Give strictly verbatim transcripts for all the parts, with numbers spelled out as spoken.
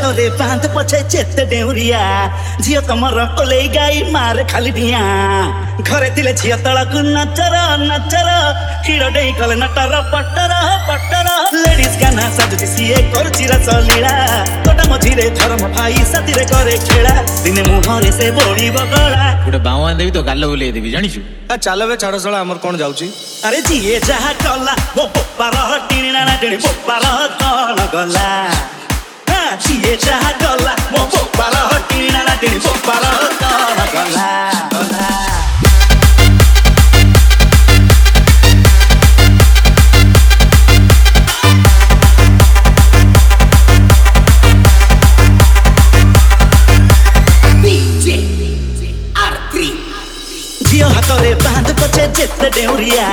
ହାତରେ ବାନ୍ଧ ପଛେ ଯେତେ ଡେଉରିଆ ଝିଅ ତମର କୋଲେଇ ଗାଈ ମାରେ ଖାଲି ଡିଆଁ ଘରେ ଥିଲେ ଝିଅ ତଳକୁ ନଚର ନଚର ହିଡ଼ ଡେଇଁ କଲେ ନଟର ପଟର ପଟର ଲେଡିଜ ଗାନା ସାଜୁଛି ସିଏ କରୁଛି ରସଲୀଳା ତୋଟା ମଝିରେ ଧର୍ମ ଭାଇ ସାଥିରେ କରେ ଖେଳା ଦିନେ ମୁହଁରେ ସେ ବୋଳିବ ଗଳା ଗୋଟେ ବାଉଆ ଦେବି ତ ଗାଲ ବୁଲେଇ ଦେବି ଜାଣିଛୁ। ଚାଲ ବେ ଛାଡ଼ ଶଳା ଆମର କ'ଣ ଯାଉଛି। ଆରେ ଯିଏ ଯାହା କଲା ମୋ ବୋପାର ଟିଣିଣା ଟିଣି ବୋପାର କ'ଣ ଗଲା ଯିଏ ଯାହା କଲା ମୋ ବୋପାର ଟିଣିଣା ଟିଣି ବୋପାର କ'ଣ ଗଲା ଗଲା ଝିଅ ହାତରେ ବାନ୍ଧ ପଛେ ଯେତେ ଡେଉରିଆ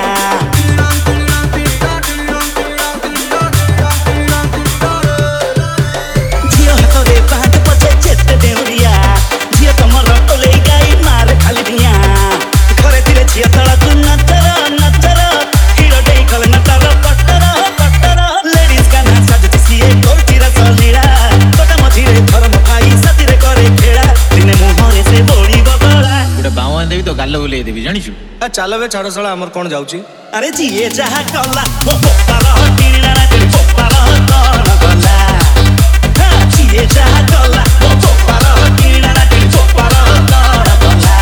ଝିଅ ହାତରେ ବାନ୍ଧ ପଛେ ଯେତେ ଡେଉରିଆ ଝିଅ ତମର କୋଲେଇ ଗାଈ ମାରେ ଖାଲି ଡିଆଁ ଘରେ ଥିଲେ ଝିଅ ତଳକୁ ନଚର ନଚର ହିଡ଼ ଡେଇଁ କଲେ ନଟର ପଟର ପଟର ଲେଡିଜ ଗାନା ସାଜୁଛି ସିଏ କରୁଛି ରସଲୀଳା ତୋଟା ମଝିରେ ଧର୍ମ ଭାଇ ସାଥିରେ କରେ ଖେଳା ଦିନେ ମୁହଁରେ ସେ ବୋଳିବ ଗଳା ଗୋଟେ ବାଉଆ ଦେବି ତ ଗାଲ ବୁଲେଇ ଦେବି ଜାଣିଛୁ। ଚାଲ ବେ ଛାଡ଼ ଶଳା ଆମର କ'ଣ ଯାଉଛି। ଆରେ ଯିଏ ଯାହା କଲା ମୋ ବୋପାର ଟିଣିଣା ଟିଣି ବୋପାର କ'ଣ ଗଲା ଯିଏ ଯାହା କଲା ମୋ ବୋପାର ଟିଣିଣା ଟିଣି ବୋପାର କ'ଣ ଗଲା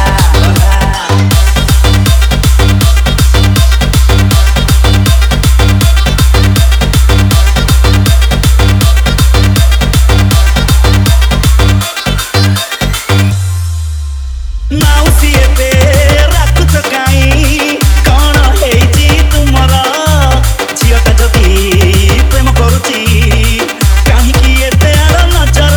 ମାଉସୀ ଏବେ ରାଖୁଛ କାଇଁ କ'ଣ ହେଇଛି ତୁମର ଝିଅଟା ଯଦି ପ୍ରେମ କରୁଛି କାହିଁକି ଏତେ ଆଡ଼ ନଜର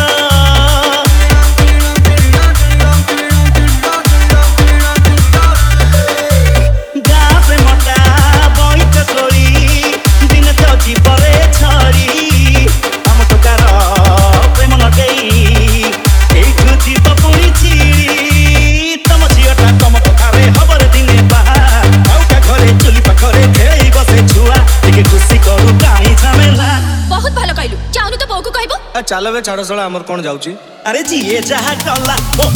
ଗାଁ ପ୍ରେମଟା ବଇଚ କୋଳି ଦିନେ ତ ଜୀବରେ ଛଡ଼ି ଆମ ଟୋକାର ପ୍ରେମ ନଗେଇ ଏଇଠୁ ଯିବ ପୁଣି ଛିଡ଼ି ତମ ଝିଅଟା ତମ କଥାରେ ହବରେ ଦିନେ ବାହା ଆଉକା ଘରେ ଚୁଲି ପାଖରେ ଖେଳି ବସେ ଛୁଆ ଟିକେ ଖୁସି କରୁ କାହିଁ ଝାମେଲା ବହୁତ ଭଲ କହିଲୁ ଚାହୁଁନୁ ତ ବୋଉକୁ କହିବୁ। ଚାଲ ବେ ଛାଡ଼ ଶଳା ଆମର କ'ଣ ଯାଉଛି। ଆରେ ଯିଏ ଯାହା କଲା ମୋ